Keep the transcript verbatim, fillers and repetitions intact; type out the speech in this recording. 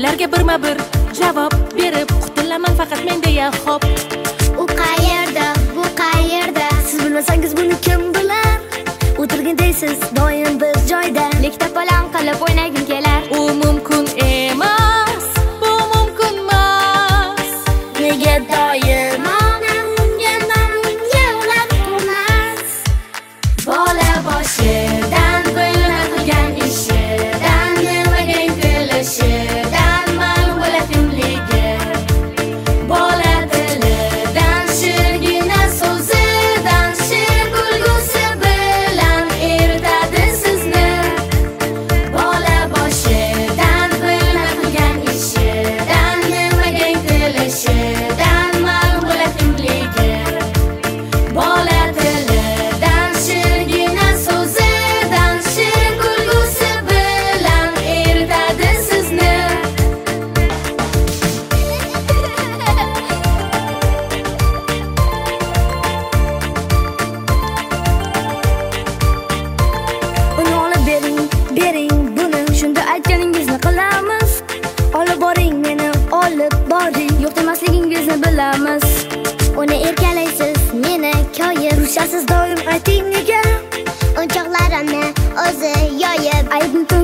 Ularga birma-bir javob berib qutulaman faqat men deya xo'p. U qayerda, bu qayerda? Siz bilmasangiz buni kim bilar? O'tirgin deysiz doim biz joyda. Lekda balam qilib o'ynagim kelar. U mumkin emas, bu mumkin emas. Nega doim bola boshidan bilma qilgan ishidan nimaga intilishidan ma'lum bo'la kimligi. Bola tilidan shirgina so'zidan she'r kulgusi bilan eritadi sizni. Bola boshidan bilma qilgan ishidan nimaga intilishidan ma'lum bo'la kimligi. Bola tilidan shirgina so'zidan she'r kulgusi bilan eritadi sizni. uni olib bering, bering buni. Shunda aytganingizni qilamiz. Olib boring meni, olib boring. Yo'q demasligingizni bilamiz. Uni erkalaysiz, meni koyib, Rushasiz doim ayting nega? o'nchoqlarimni o'zi yoyib. Aybni